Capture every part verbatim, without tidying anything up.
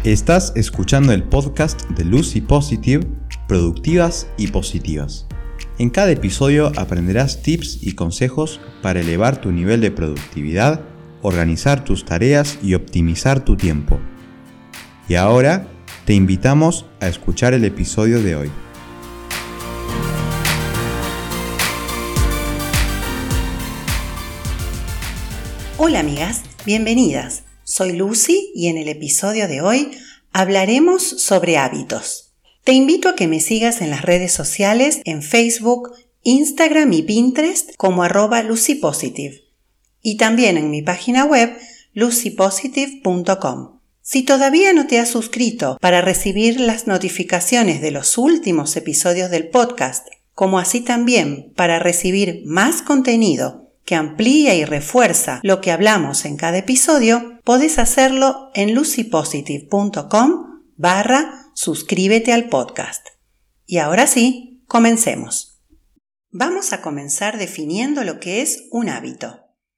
Estás escuchando el podcast de Lucy Positive, Productivas y Positivas. En cada episodio aprenderás tips y consejos para elevar tu nivel de productividad, organizar tus tareas y optimizar tu tiempo. Y ahora te invitamos a escuchar el episodio de hoy. Hola amigas, bienvenidas. Soy Lucy y en el episodio de hoy hablaremos sobre hábitos. Te invito a que me sigas en las redes sociales, en Facebook, Instagram y Pinterest como arroba lucypositive y también en mi página web lucy positive punto com. Si todavía no te has suscrito para recibir las notificaciones de los últimos episodios del podcast, como así también para recibir más contenido que amplía y refuerza lo que hablamos en cada episodio, podés hacerlo en lucypositive punto com barra suscríbete al podcast. Y ahora sí, comencemos. Vamos a comenzar definiendo lo que es un hábito.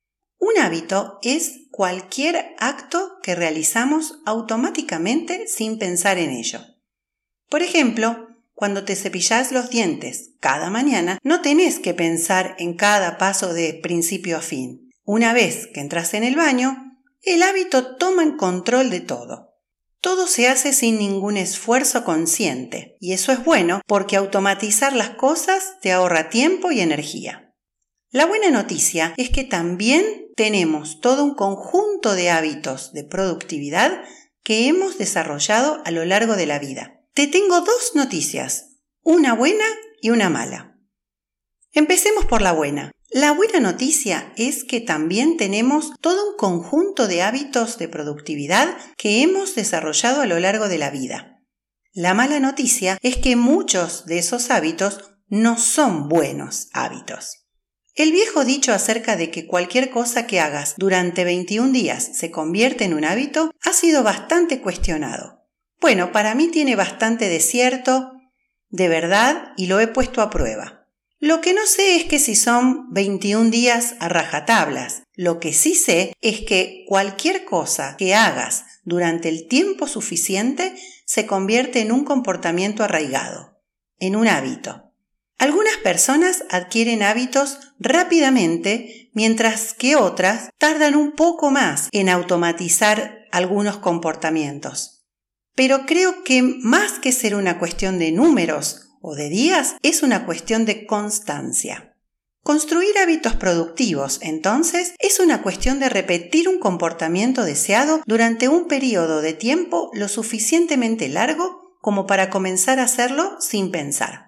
Un hábito es cualquier acto que realizamos automáticamente sin pensar en ello. Por ejemplo, cuando te cepillás los dientes cada mañana, no tenés que pensar en cada paso de principio a fin. Una vez que entras en el baño, el hábito toma el control de todo. Todo se hace sin ningún esfuerzo consciente, y eso es bueno porque automatizar las cosas te ahorra tiempo y energía. La buena noticia es que también tenemos todo un conjunto de hábitos de productividad que hemos desarrollado a lo largo de la vida. Te tengo dos noticias, una buena y una mala. Empecemos por la buena. La buena noticia es que también tenemos todo un conjunto de hábitos de productividad que hemos desarrollado a lo largo de la vida. La mala noticia es que muchos de esos hábitos no son buenos hábitos. El viejo dicho acerca de que cualquier cosa que hagas durante veintiún días se convierte en un hábito ha sido bastante cuestionado. Bueno, para mí tiene bastante de cierto, de verdad, y lo he puesto a prueba. Lo que no sé es que si son veintiún días a rajatablas. Lo que sí sé es que cualquier cosa que hagas durante el tiempo suficiente se convierte en un comportamiento arraigado, en un hábito. Algunas personas adquieren hábitos rápidamente, mientras que otras tardan un poco más en automatizar algunos comportamientos. Pero creo que más que ser una cuestión de números o de días, es una cuestión de constancia. Construir hábitos productivos, entonces, es una cuestión de repetir un comportamiento deseado durante un periodo de tiempo lo suficientemente largo como para comenzar a hacerlo sin pensar.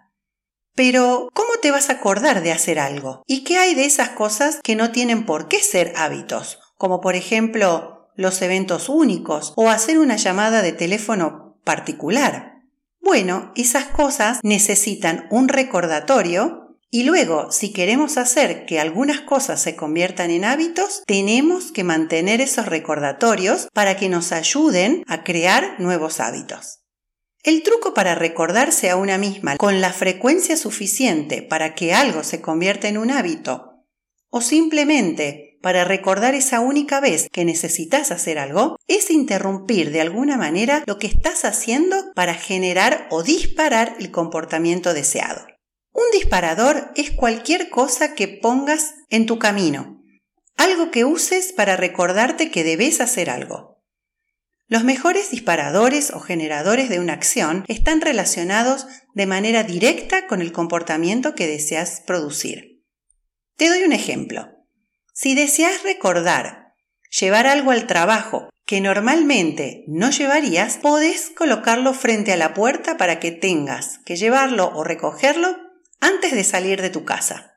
Pero, ¿cómo te vas a acordar de hacer algo? ¿Y qué hay de esas cosas que no tienen por qué ser hábitos? Como por ejemplo, los eventos únicos o hacer una llamada de teléfono particular. Bueno, esas cosas necesitan un recordatorio y luego, si queremos hacer que algunas cosas se conviertan en hábitos, tenemos que mantener esos recordatorios para que nos ayuden a crear nuevos hábitos. El truco para recordarse a una misma con la frecuencia suficiente para que algo se convierta en un hábito o simplemente para recordar esa única vez que necesitas hacer algo, es interrumpir de alguna manera lo que estás haciendo para generar o disparar el comportamiento deseado. Un disparador es cualquier cosa que pongas en tu camino, algo que uses para recordarte que debes hacer algo. Los mejores disparadores o generadores de una acción están relacionados de manera directa con el comportamiento que deseas producir. Te doy un ejemplo. Si deseas recordar llevar algo al trabajo que normalmente no llevarías, podés colocarlo frente a la puerta para que tengas que llevarlo o recogerlo antes de salir de tu casa.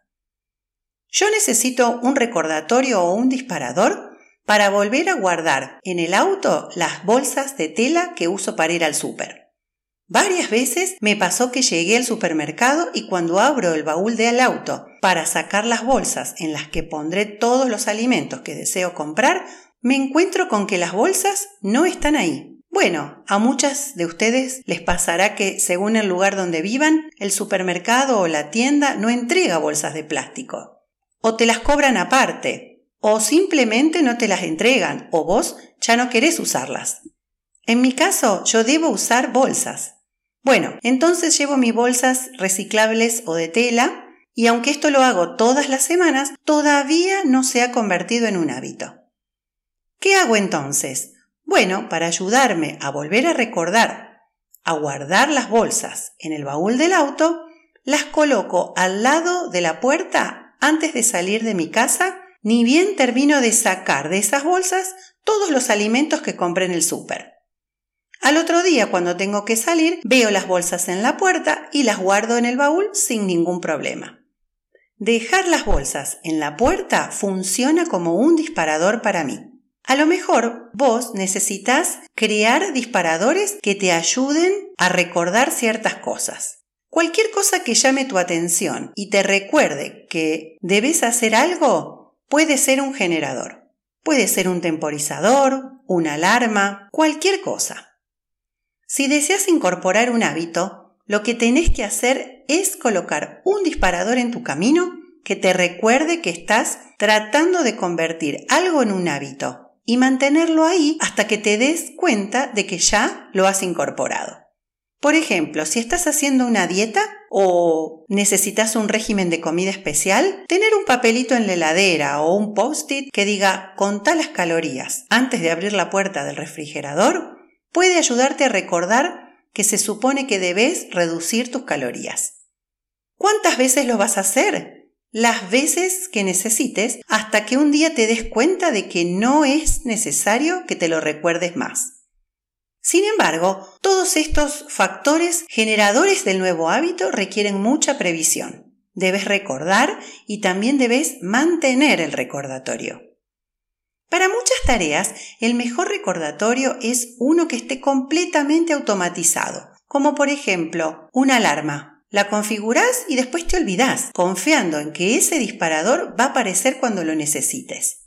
Yo necesito un recordatorio o un disparador para volver a guardar en el auto las bolsas de tela que uso para ir al súper. Varias veces me pasó que llegué al supermercado y cuando abro el baúl del auto para sacar las bolsas en las que pondré todos los alimentos que deseo comprar, me encuentro con que las bolsas no están ahí. Bueno, a muchas de ustedes les pasará que, según el lugar donde vivan, el supermercado o la tienda no entrega bolsas de plástico. O te las cobran aparte, o simplemente no te las entregan, o vos ya no querés usarlas. En mi caso, yo debo usar bolsas. Bueno, entonces llevo mis bolsas reciclables o de tela y aunque esto lo hago todas las semanas, todavía no se ha convertido en un hábito. ¿Qué hago entonces? Bueno, para ayudarme a volver a recordar, a guardar las bolsas en el baúl del auto, las coloco al lado de la puerta antes de salir de mi casa, ni bien termino de sacar de esas bolsas todos los alimentos que compré en el súper. Al otro día, cuando tengo que salir, veo las bolsas en la puerta y las guardo en el baúl sin ningún problema. Dejar las bolsas en la puerta funciona como un disparador para mí. A lo mejor vos necesitas crear disparadores que te ayuden a recordar ciertas cosas. Cualquier cosa que llame tu atención y te recuerde que debes hacer algo puede ser un generador. Puede ser un temporizador, una alarma, cualquier cosa. Si deseas incorporar un hábito, lo que tenés que hacer es colocar un disparador en tu camino que te recuerde que estás tratando de convertir algo en un hábito y mantenerlo ahí hasta que te des cuenta de que ya lo has incorporado. Por ejemplo, si estás haciendo una dieta o necesitas un régimen de comida especial, tener un papelito en la heladera o un post-it que diga «contá las calorías» antes de abrir la puerta del refrigerador puede ayudarte a recordar que se supone que debes reducir tus calorías. ¿Cuántas veces lo vas a hacer? Las veces que necesites hasta que un día te des cuenta de que no es necesario que te lo recuerdes más. Sin embargo, todos estos factores generadores del nuevo hábito requieren mucha previsión. Debes recordar y también debes mantener el recordatorio. Para muchas tareas, el mejor recordatorio es uno que esté completamente automatizado, como por ejemplo una alarma. La configurás y después te olvidás, confiando en que ese disparador va a aparecer cuando lo necesites.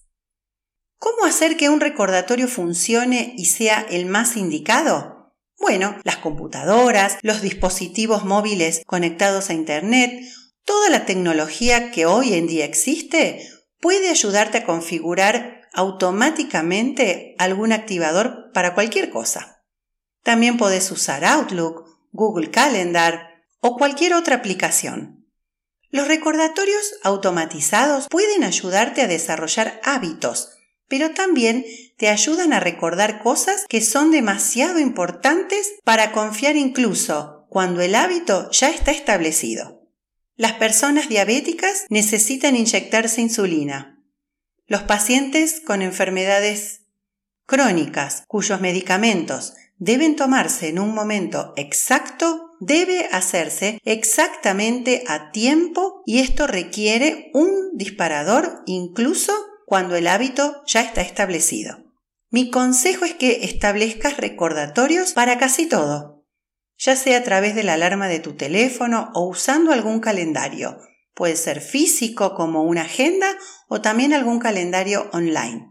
¿Cómo hacer que un recordatorio funcione y sea el más indicado? Bueno, las computadoras, los dispositivos móviles conectados a Internet, toda la tecnología que hoy en día existe puede ayudarte a configurar automáticamente algún activador para cualquier cosa. También podés usar Outlook, Google Calendar o cualquier otra aplicación. Los recordatorios automatizados pueden ayudarte a desarrollar hábitos, pero también te ayudan a recordar cosas que son demasiado importantes para confiar incluso cuando el hábito ya está establecido. Las personas diabéticas necesitan inyectarse insulina. Los pacientes con enfermedades crónicas cuyos medicamentos deben tomarse en un momento exacto debe hacerse exactamente a tiempo y esto requiere un disparador incluso cuando el hábito ya está establecido. Mi consejo es que establezcas recordatorios para casi todo, ya sea a través de la alarma de tu teléfono o usando algún calendario. Puede ser físico como una agenda o también algún calendario online.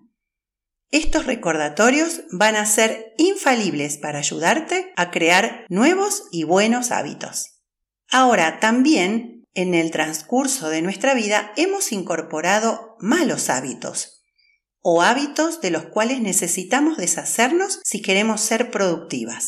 Estos recordatorios van a ser infalibles para ayudarte a crear nuevos y buenos hábitos. Ahora, también en el transcurso de nuestra vida hemos incorporado malos hábitos o hábitos de los cuales necesitamos deshacernos si queremos ser productivas.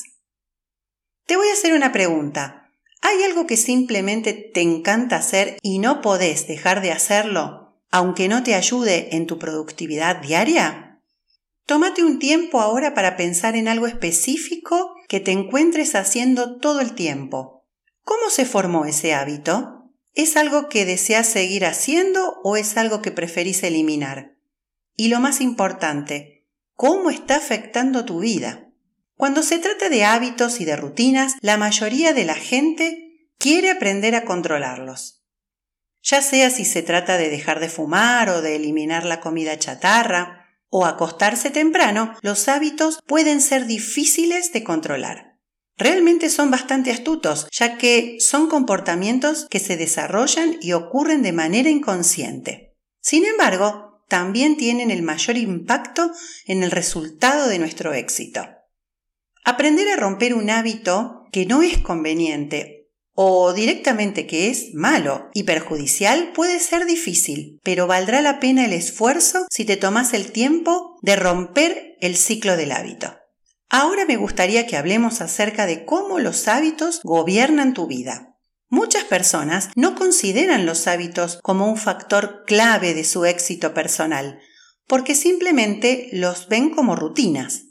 Te voy a hacer una pregunta. ¿Hay algo que simplemente te encanta hacer y no podés dejar de hacerlo, aunque no te ayude en tu productividad diaria? Tómate un tiempo ahora para pensar en algo específico que te encuentres haciendo todo el tiempo. ¿Cómo se formó ese hábito? ¿Es algo que deseas seguir haciendo o es algo que preferís eliminar? Y lo más importante, ¿cómo está afectando tu vida? Cuando se trata de hábitos y de rutinas, la mayoría de la gente quiere aprender a controlarlos. Ya sea si se trata de dejar de fumar o de eliminar la comida chatarra o acostarse temprano, los hábitos pueden ser difíciles de controlar. Realmente son bastante astutos, ya que son comportamientos que se desarrollan y ocurren de manera inconsciente. Sin embargo, también tienen el mayor impacto en el resultado de nuestro éxito. Aprender a romper un hábito que no es conveniente o directamente que es malo y perjudicial puede ser difícil, pero valdrá la pena el esfuerzo si te tomas el tiempo de romper el ciclo del hábito. Ahora me gustaría que hablemos acerca de cómo los hábitos gobiernan tu vida. Muchas personas no consideran los hábitos como un factor clave de su éxito personal, porque simplemente los ven como rutinas.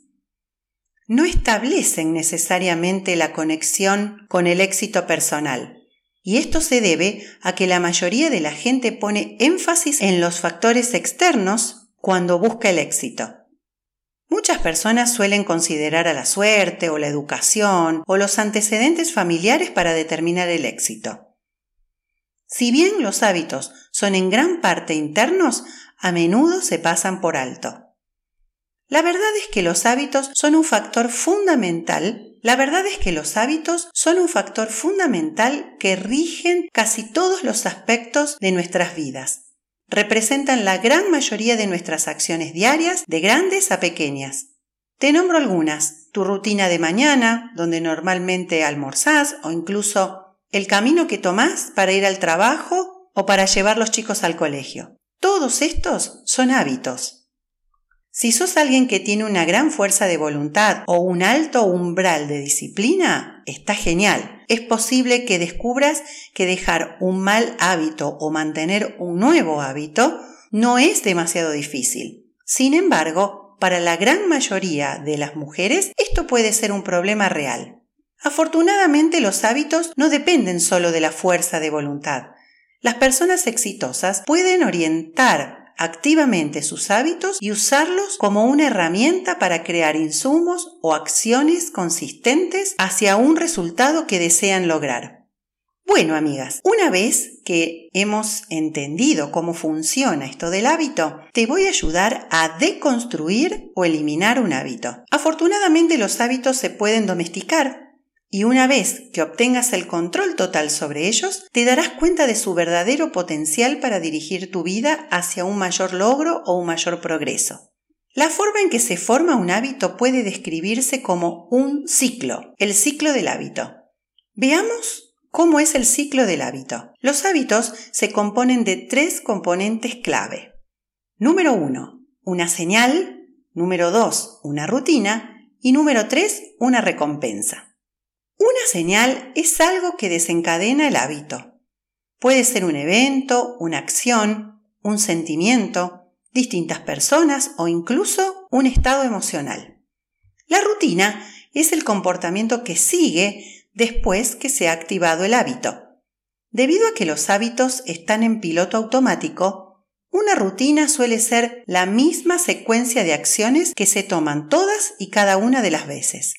No establecen necesariamente la conexión con el éxito personal. Y esto se debe a que la mayoría de la gente pone énfasis en los factores externos cuando busca el éxito. Muchas personas suelen considerar a la suerte o la educación o los antecedentes familiares para determinar el éxito. Si bien los hábitos son en gran parte internos, a menudo se pasan por alto. La verdad es que los hábitos son un factor fundamental La verdad es que los hábitos son un factor fundamental que rigen casi todos los aspectos de nuestras vidas. Representan la gran mayoría de nuestras acciones diarias, de grandes a pequeñas. Te nombro algunas: tu rutina de mañana, donde normalmente almorzás, o incluso el camino que tomás para ir al trabajo o para llevar los chicos al colegio. Todos estos son hábitos. Si sos alguien que tiene una gran fuerza de voluntad o un alto umbral de disciplina, está genial. Es posible que descubras que dejar un mal hábito o mantener un nuevo hábito no es demasiado difícil. Sin embargo, para la gran mayoría de las mujeres, esto puede ser un problema real. Afortunadamente, los hábitos no dependen solo de la fuerza de voluntad. Las personas exitosas pueden orientar activamente sus hábitos y usarlos como una herramienta para crear insumos o acciones consistentes hacia un resultado que desean lograr. Bueno, amigas, una vez que hemos entendido cómo funciona esto del hábito, te voy a ayudar a deconstruir o eliminar un hábito. Afortunadamente, los hábitos se pueden domesticar. Y una vez que obtengas el control total sobre ellos, te darás cuenta de su verdadero potencial para dirigir tu vida hacia un mayor logro o un mayor progreso. La forma en que se forma un hábito puede describirse como un ciclo, el ciclo del hábito. Veamos cómo es el ciclo del hábito. Los hábitos se componen de tres componentes clave. Número uno, una señal. Número dos, una rutina. Y número tres, una recompensa. Una señal es algo que desencadena el hábito. Puede ser un evento, una acción, un sentimiento, distintas personas o incluso un estado emocional. La rutina es el comportamiento que sigue después que se ha activado el hábito. Debido a que los hábitos están en piloto automático, una rutina suele ser la misma secuencia de acciones que se toman todas y cada una de las veces.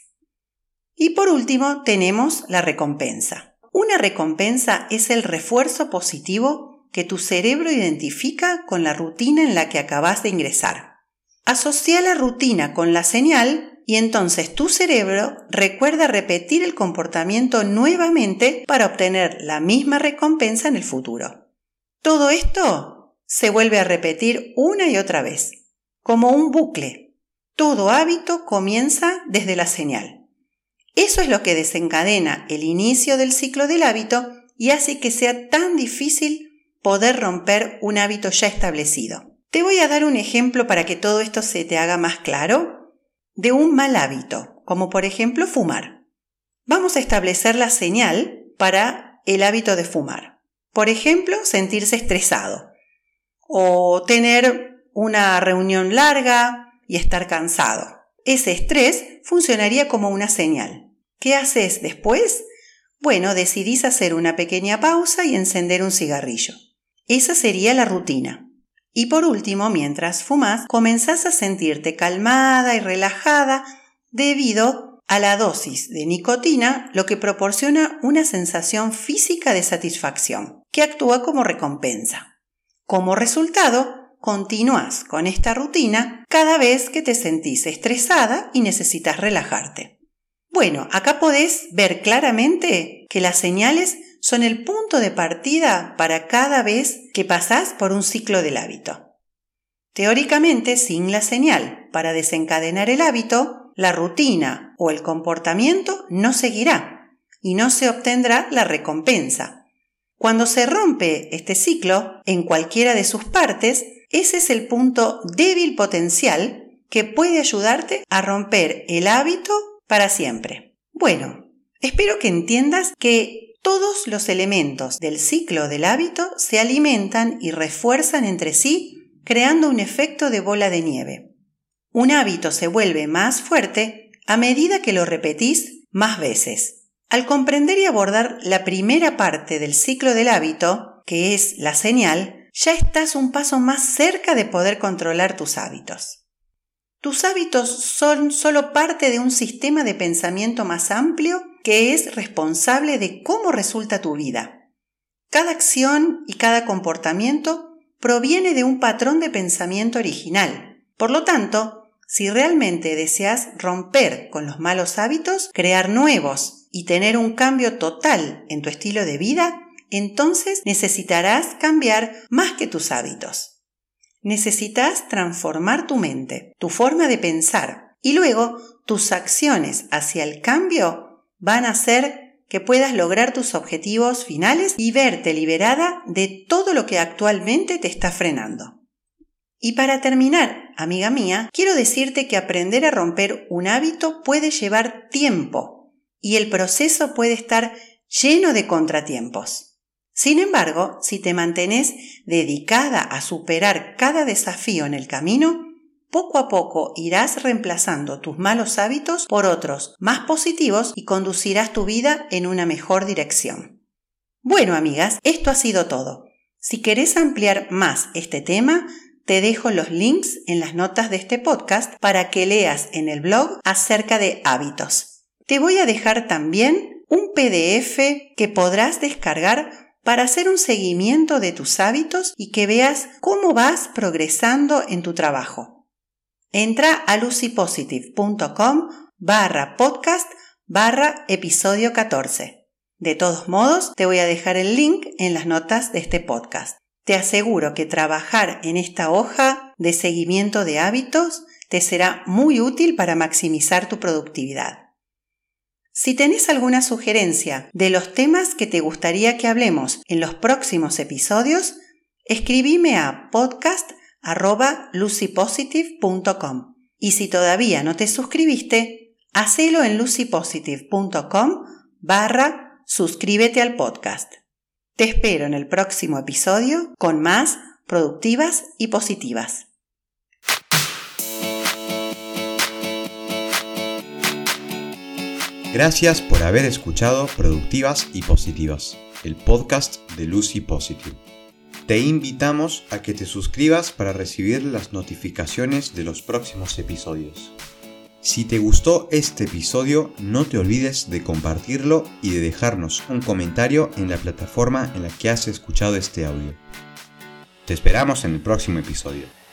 Y por último tenemos la recompensa. Una recompensa es el refuerzo positivo que tu cerebro identifica con la rutina en la que acabas de ingresar. Asocia la rutina con la señal y entonces tu cerebro recuerda repetir el comportamiento nuevamente para obtener la misma recompensa en el futuro. Todo esto se vuelve a repetir una y otra vez, como un bucle. Todo hábito comienza desde la señal. Eso es lo que desencadena el inicio del ciclo del hábito y hace que sea tan difícil poder romper un hábito ya establecido. Te voy a dar un ejemplo para que todo esto se te haga más claro de un mal hábito, como por ejemplo fumar. Vamos a establecer la señal para el hábito de fumar. Por ejemplo, sentirse estresado o tener una reunión larga y estar cansado. Ese estrés funcionaría como una señal. ¿Qué haces después? Bueno, decidís hacer una pequeña pausa y encender un cigarrillo. Esa sería la rutina. Y por último, mientras fumás, comenzás a sentirte calmada y relajada debido a la dosis de nicotina, lo que proporciona una sensación física de satisfacción, que actúa como recompensa. Como resultado, continúas con esta rutina cada vez que te sentís estresada y necesitas relajarte. Bueno, acá podés ver claramente que las señales son el punto de partida para cada vez que pasás por un ciclo del hábito. Teóricamente, sin la señal para desencadenar el hábito, la rutina o el comportamiento no seguirá y no se obtendrá la recompensa. Cuando se rompe este ciclo, en cualquiera de sus partes, ese es el punto débil potencial que puede ayudarte a romper el hábito para siempre. Bueno, espero que entiendas que todos los elementos del ciclo del hábito se alimentan y refuerzan entre sí, creando un efecto de bola de nieve. Un hábito se vuelve más fuerte a medida que lo repetís más veces. Al comprender y abordar la primera parte del ciclo del hábito, que es la señal, ya estás un paso más cerca de poder controlar tus hábitos. Tus hábitos son solo parte de un sistema de pensamiento más amplio que es responsable de cómo resulta tu vida. Cada acción y cada comportamiento proviene de un patrón de pensamiento original. Por lo tanto, si realmente deseas romper con los malos hábitos, crear nuevos y tener un cambio total en tu estilo de vida, entonces necesitarás cambiar más que tus hábitos. Necesitas transformar tu mente, tu forma de pensar, y luego tus acciones hacia el cambio van a hacer que puedas lograr tus objetivos finales y verte liberada de todo lo que actualmente te está frenando. Y para terminar, amiga mía, quiero decirte que aprender a romper un hábito puede llevar tiempo y el proceso puede estar lleno de contratiempos. Sin embargo, si te mantienes dedicada a superar cada desafío en el camino, poco a poco irás reemplazando tus malos hábitos por otros más positivos y conducirás tu vida en una mejor dirección. Bueno, amigas, esto ha sido todo. Si querés ampliar más este tema, te dejo los links en las notas de este podcast para que leas en el blog acerca de hábitos. Te voy a dejar también un P D F que podrás descargar para hacer un seguimiento de tus hábitos y que veas cómo vas progresando en tu trabajo. Entra a lucypositive.com barra podcast barra episodio catorce. De todos modos, te voy a dejar el link en las notas de este podcast. Te aseguro que trabajar en esta hoja de seguimiento de hábitos te será muy útil para maximizar tu productividad. Si tenés alguna sugerencia de los temas que te gustaría que hablemos en los próximos episodios, escribime a podcast arroba lucypositive punto com. Y si todavía no te suscribiste, hacelo en lucypositive.com barra suscríbete al podcast. Te espero en el próximo episodio con más productivas y positivas. Gracias por haber escuchado Productivas y Positivas, el podcast de Lucy Positive. Te invitamos a que te suscribas para recibir las notificaciones de los próximos episodios. Si te gustó este episodio, no te olvides de compartirlo y de dejarnos un comentario en la plataforma en la que has escuchado este audio. Te esperamos en el próximo episodio.